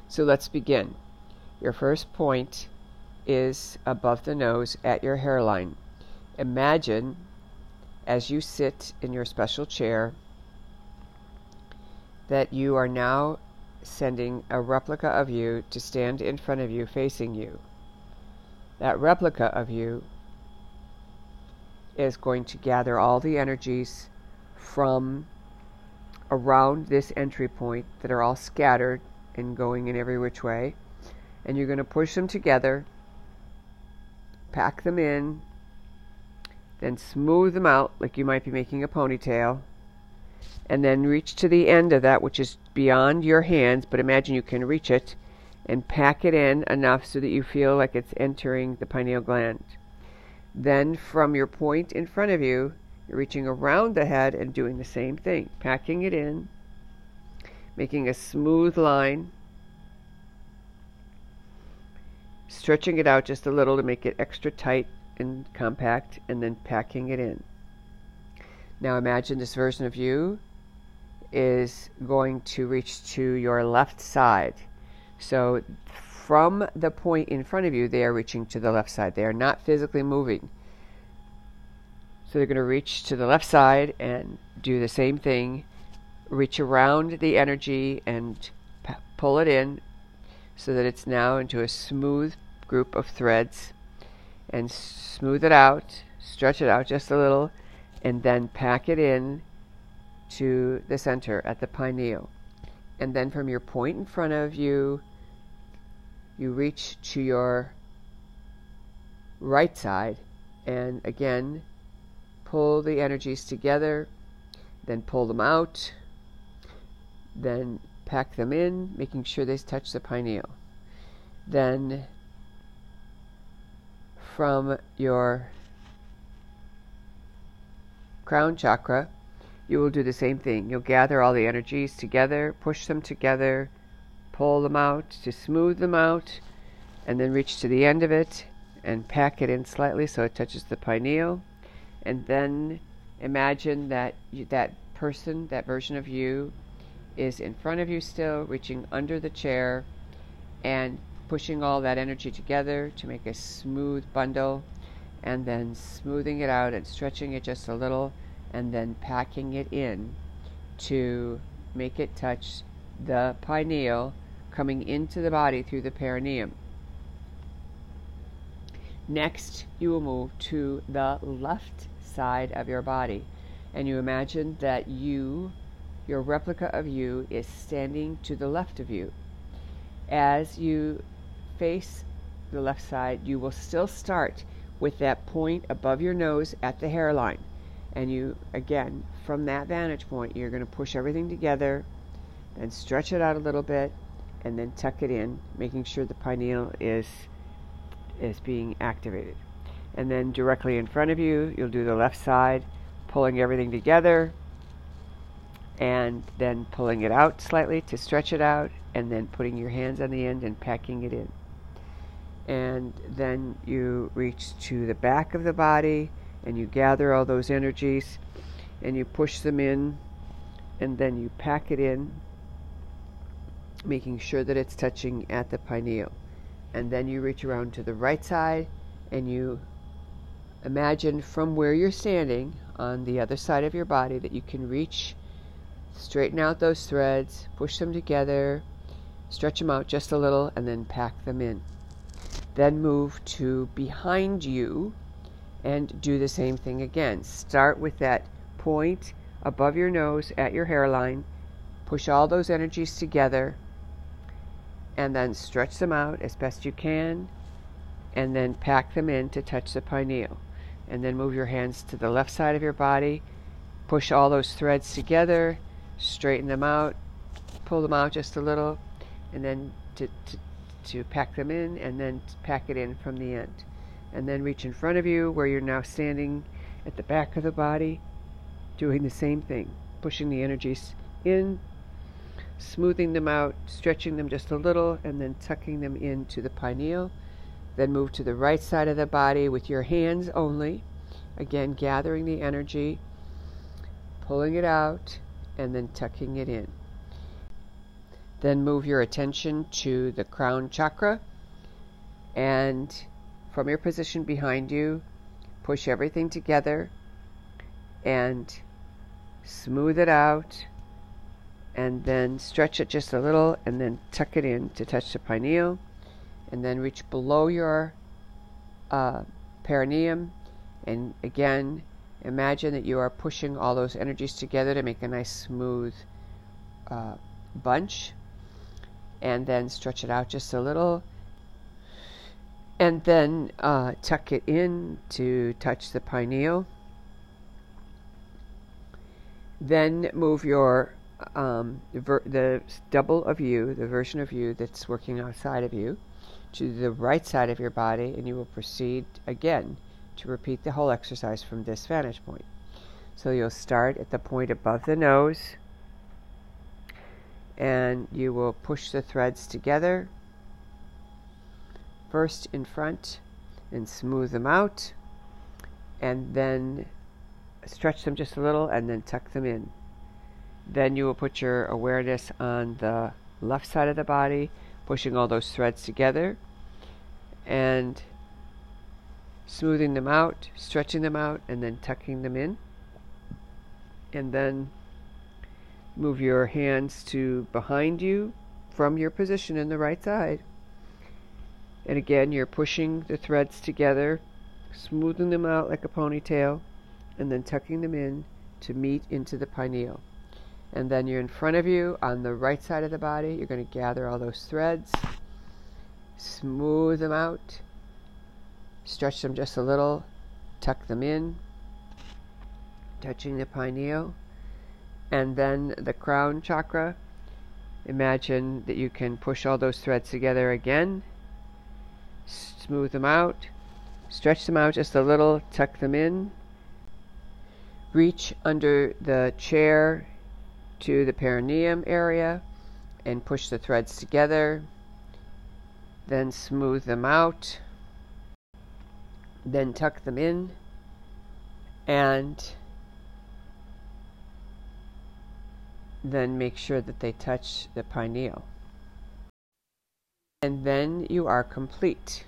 So let's begin. Your first point is above the nose at your hairline. Imagine, as you sit in your special chair, that you are now sending a replica of you to stand in front of you, facing you. That replica of you is going to gather all the energies from around this entry point that are all scattered and going in every which way, and you're going to push them together, pack them in, then smooth them out like you might be making a ponytail, and then reach to the end of that, which is beyond your hands, but imagine you can reach it, and pack it in enough so that you feel like it's entering the pineal gland. Then from your point in front of you, you're reaching around the head and doing the same thing, packing it in, making a smooth line, stretching it out just a little to make it extra tight and compact, and then packing it in. Now imagine this version of you is going to reach to your left side. So from the point in front of you, they are reaching to the left side. They are not physically moving. So they're going to reach to the left side and do the same thing, reach around the energy and pull it in so that it's now into a smooth group of threads, and smooth it out, stretch it out just a little, and then pack it in to the center at the pineal. And then from your point in front of you, you reach to your right side and again pull the energies together, then pull them out, then pack them in, making sure they touch the pineal. Then from your crown chakra, you will do the same thing. You'll gather all the energies together, push them together, pull them out to smooth them out, and then reach to the end of it and pack it in slightly so it touches the pineal. And then imagine that that person, that version of you, is in front of you still, reaching under the chair and pushing all that energy together to make a smooth bundle, and then smoothing it out and stretching it just a little, and then packing it in to make it touch the pineal, coming into the body through the perineum. Next, you will move to the left side of your body, and you imagine that your replica of you, is standing to the left of you. As you face the left side, you will still start with that point above your nose at the hairline. And you, again, from that vantage point, you're going to push everything together and stretch it out a little bit and then tuck it in, making sure the pineal is being activated. And then directly in front of you, you'll do the left side, pulling everything together and then pulling it out slightly to stretch it out, and then putting your hands on the end and packing it in. And then you reach to the back of the body and you gather all those energies and you push them in, and then you pack it in, making sure that it's touching at the pineal. And then you reach around to the right side and you imagine from where you're standing on the other side of your body that you can reach, straighten out those threads, push them together, stretch them out just a little, and then pack them in. Then move to behind you and do the same thing again. Start with that point above your nose at your hairline, push all those energies together, and then stretch them out as best you can, and then pack them in to touch the pineal. And then move your hands to the left side of your body, push all those threads together, straighten them out, pull them out just a little, and then to pack them in, and then pack it in from the end. And then reach in front of you where you're now standing at the back of the body, doing the same thing, pushing the energies in, smoothing them out, stretching them just a little, and then tucking them into the pineal. Then move to the right side of the body with your hands only, again gathering the energy, pulling it out, and then tucking it in. Then move your attention to the crown chakra, and from your position behind you, push everything together and smooth it out, and then stretch it just a little, and then tuck it in to touch the pineal, and then reach below your perineum, and again imagine that you are pushing all those energies together to make a nice smooth bunch, and then stretch it out just a little, and then tuck it in to touch the pineal. Then move your the double of you, the version of you that's working outside of you, to the right side of your body, and you will proceed again to repeat the whole exercise from this vantage point. So you'll start at the point above the nose, and you will push the threads together, first in front, and smooth them out, and then stretch them just a little, and then tuck them in. Then you will put your awareness on the left side of the body, pushing all those threads together, and smoothing them out, stretching them out, and then tucking them in. And then move your hands to behind you from your position in the right side. And again, you're pushing the threads together, smoothing them out like a ponytail, and then tucking them in to meet into the pineal. And then you're in front of you on the right side of the body. You're going to gather all those threads, smooth them out, stretch them just a little, tuck them in, touching the pineal. And then the crown chakra, imagine that you can push all those threads together again, smooth them out, stretch them out just a little, tuck them in, reach under the chair to the perineum area and push the threads together, then smooth them out, then tuck them in, and then make sure that they touch the pineal. And then you are complete.